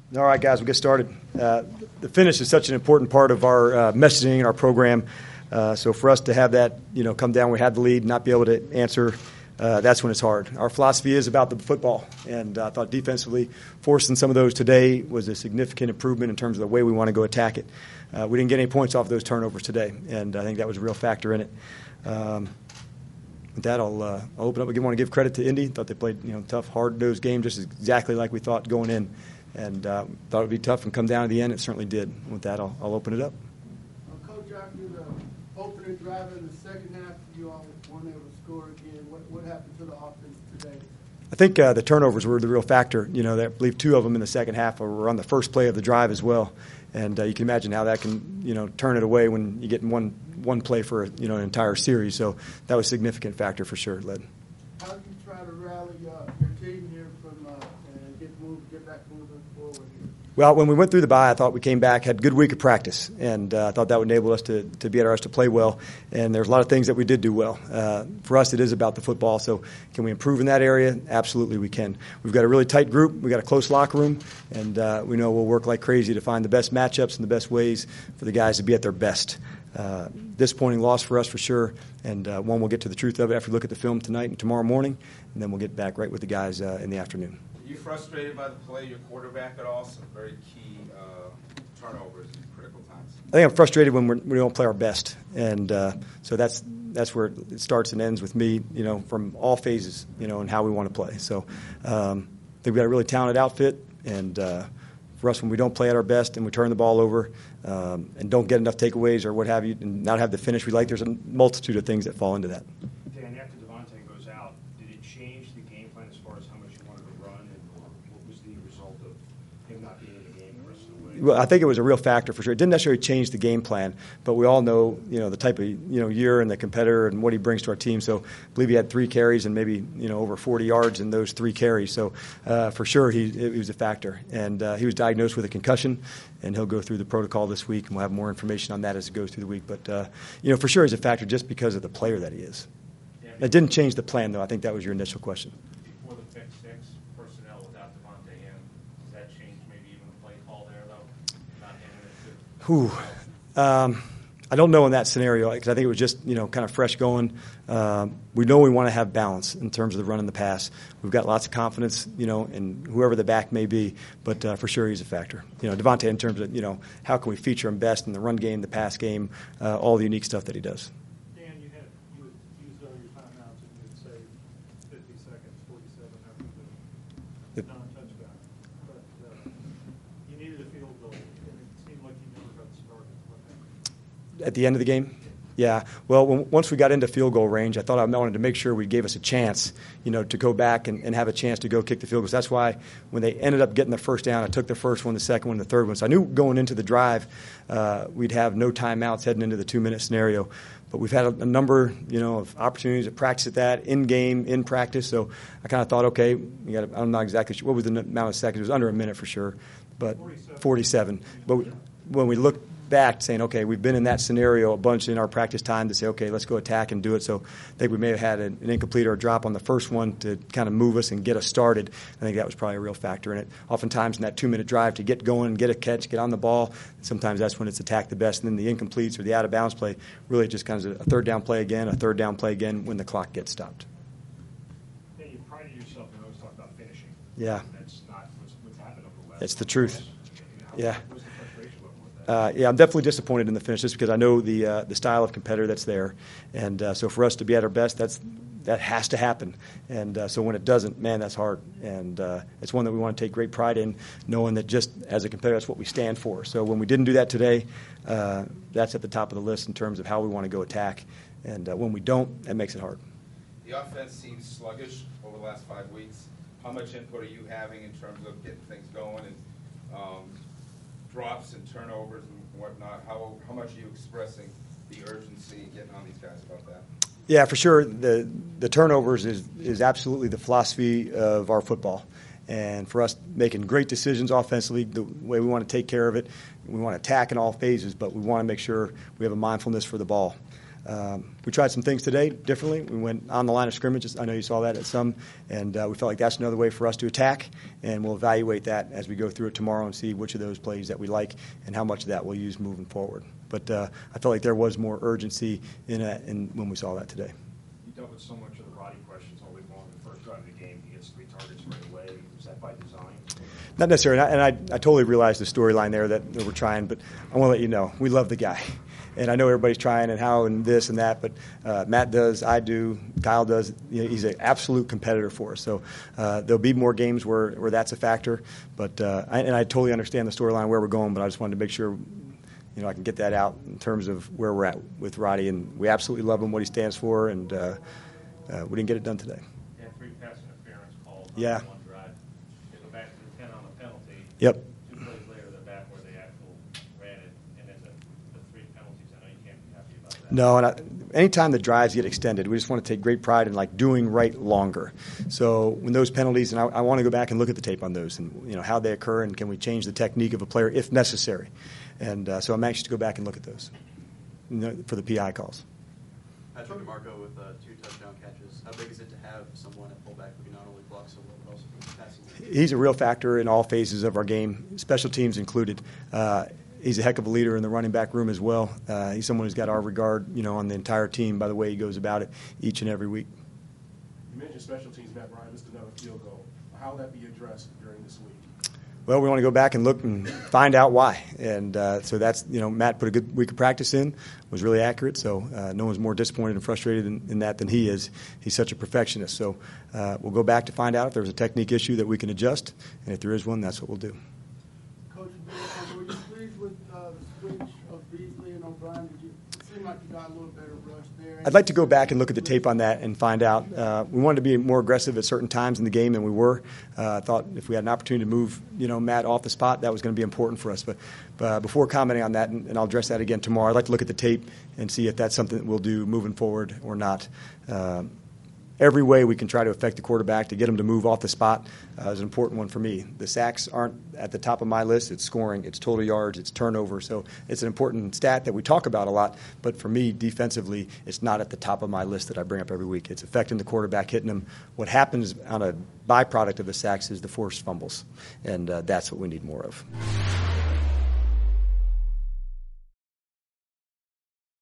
All right, guys, we'll get started. The finish is such an important part of our messaging and our program. So for us to have that, come down, we have the lead, not be able to answer, that's when it's hard. Our philosophy is about the football, and I thought defensively forcing some of those today was a significant improvement in terms of the way we want to go attack it. We didn't get any points off those turnovers today, and I think that was a real factor in it. With that, I'll open up. I want to give credit to Indy. Thought they played tough, hard-nosed game, just exactly like we thought going in. And thought it would be tough and come down to the end. It certainly did. With that, I'll open it up. Coach, after the opening drive in the second half, you all weren't able to score again. What happened to the offense today? I think the turnovers were the real factor. I believe 2 of them in the second half were on the first play of the drive as well. And you can imagine how that can turn it away when you get one play for an entire series. So that was a significant factor for sure, Led. How do you try to rally your team here from and get back moving forward here? Well, when we went through the bye, I thought we came back, had a good week of practice, and I thought that would enable us to be at our best, to play well. And there's a lot of things that we did do well. For us, it is about the football. So can we improve in that area? Absolutely, we can. We've got a really tight group. We've got a close locker room, and we know we'll work like crazy to find the best matchups and the best ways for the guys to be at their best. Disappointing loss for us for sure, and one we'll get to the truth of it after we look at the film tonight and tomorrow morning, and then we'll get back right with the guys in the afternoon. Are you frustrated by the play of your quarterback at all? Some very key turnovers in critical times. I think I'm frustrated when we don't play our best, and so that's where it starts and ends with me, from all phases, and how we want to play. So I think we've got a really talented outfit, and for us, when we don't play at our best and we turn the ball over and don't get enough takeaways or what have you, and not have the finish we like, there's a multitude of things that fall into that. Dan, after Devontae goes out, did it change the game plan as far as how much you wanted to run, and what was the result of him not being in the game the rest of the way? Well, I think it was a real factor for sure. It didn't necessarily change the game plan, but we all know, the type of, year and the competitor and what he brings to our team. So I believe he had 3 carries and maybe, over 40 yards in those 3 carries. So for sure, he was a factor. And he was diagnosed with a concussion, and he'll go through the protocol this week, and we'll have more information on that as it goes through the week. But, for sure he's a factor just because of the player that he is. It didn't change the plan, though. I think that was your initial question. Before the pick six, personnel without Devontae in, does that change maybe even the play call there, though? Not handing it to I don't know in that scenario, because I think it was just, kind of fresh going. We know we want to have balance in terms of the run and the pass. We've got lots of confidence, in whoever the back may be, but for sure he's a factor. Devontae, in terms of, how can we feature him best in the run game, the pass game, all the unique stuff that he does. Dan, you would use all your timeouts and you'd say 50 seconds, 47 after the non-touchdown. But you needed a field goal, and it seemed like you never got started. What happened? At the end of the game? Yeah. Well, once we got into field goal range, I thought I wanted to make sure we gave us a chance, to go back and have a chance to go kick the field goals. That's why when they ended up getting the first down, I took the first one, the second one, the third one. So I knew going into the drive we'd have no timeouts heading into the 2-minute scenario. But we've had a number, of opportunities to practice at that, in-game, in practice. So I kind of thought, okay, I'm not exactly sure. What was the amount of seconds? It was under a minute for sure, but 47. But when we looked back saying, okay, we've been in that scenario a bunch in our practice time to say, okay, let's go attack and do it. So I think we may have had an incomplete or a drop on the first one to kind of move us and get us started. I think that was probably a real factor in it. Oftentimes in that 2-minute drive to get going, get a catch, get on the ball, sometimes that's when it's attacked the best. And then the incompletes or the out-of-bounds play really just kind of a third down play again when the clock gets stopped. Yeah, you prided yourself and always talk about finishing. Yeah. That's not what's happened over the last. That's the truth. Yeah. What's the frustration level with that? Yeah, I'm definitely disappointed in the finish just because I know the style of competitor that's there. And so for us to be at our best, that has to happen. And so when it doesn't, man, that's hard. And it's one that we want to take great pride in, knowing that just as a competitor, that's what we stand for. So when we didn't do that today, that's at the top of the list in terms of how we want to go attack. And when we don't, that makes it hard. The offense seems sluggish over the last 5 weeks. How much input are you having in terms of getting things going and drops and turnovers and whatnot? How much are you expressing the urgency and getting on these guys about that? Yeah, for sure. The turnovers is absolutely the philosophy of our football. And for us making great decisions offensively, the way we want to take care of it, we want to attack in all phases, but we want to make sure we have a mindfulness for the ball. We tried some things today differently. We went on the line of scrimmage. I know you saw that at some, and we felt like that's another way for us to attack, and we'll evaluate that as we go through it tomorrow and see which of those plays that we like and how much of that we'll use moving forward. But I felt like there was more urgency in when we saw that today. You dealt with so much of the Roddy questions all week long. The first drive of the game, he gets 3 targets right away. Was that by design? Not necessarily, and I totally realize the storyline there that we're trying, but I want to let you know, we love the guy. And I know everybody's trying and how and this and that, but Matt does, I do, Kyle does. You know, he's an absolute competitor for us. So there'll be more games where that's a factor. But I totally understand the storyline where we're going, but I just wanted to make sure I can get that out in terms of where we're at with Roddy. And we absolutely love him, what he stands for, and we didn't get it done today. Yeah, 3 pass interference calls Yeah. on 1 drive. They go back to the 10 on the penalty. Yep. 2 plays later, they're back where they actually ran it, and then the 3 penalties. I know you can't be happy about that. No, and anytime the drives get extended, we just want to take great pride in doing right longer. So when those penalties, and I want to go back and look at the tape on those, and how they occur, and can we change the technique of a player if necessary. And so I'm anxious to go back and look at those for the PI calls. Patrick DeMarco with 2 touchdown catches. How big is it to have someone at fullback who can not only block so well but also can pass the game? He's a real factor in all phases of our game, special teams included. He's a heck of a leader in the running back room as well. He's someone who's got our regard, on the entire team by the way he goes about it each and every week. You mentioned special teams, Matt Bryant missed another field goal. How will that be addressed during this week? Well, we want to go back and look and find out why. And so that's, Matt put a good week of practice in, was really accurate. So no one's more disappointed and frustrated in that than he is. He's such a perfectionist. So we'll go back to find out if there's a technique issue that we can adjust. And if there is one, that's what we'll do. Coach, were you pleased with the switch of Beasley and O'Brien? It seemed like you got a little better rush there. I'd like to go back and look at the tape on that and find out. We wanted to be more aggressive at certain times in the game than we were. I thought if we had an opportunity to move, Matt off the spot, that was going to be important for us. But before commenting on that, and I'll address that again tomorrow, I'd like to look at the tape and see if that's something that we'll do moving forward or not. Every way we can try to affect the quarterback to get him to move off the spot is an important one for me. The sacks aren't at the top of my list. It's scoring, it's total yards, it's turnover. So it's an important stat that we talk about a lot. But for me, defensively, it's not at the top of my list that I bring up every week. It's affecting the quarterback, hitting him. What happens on a byproduct of the sacks is the forced fumbles. And that's what we need more of.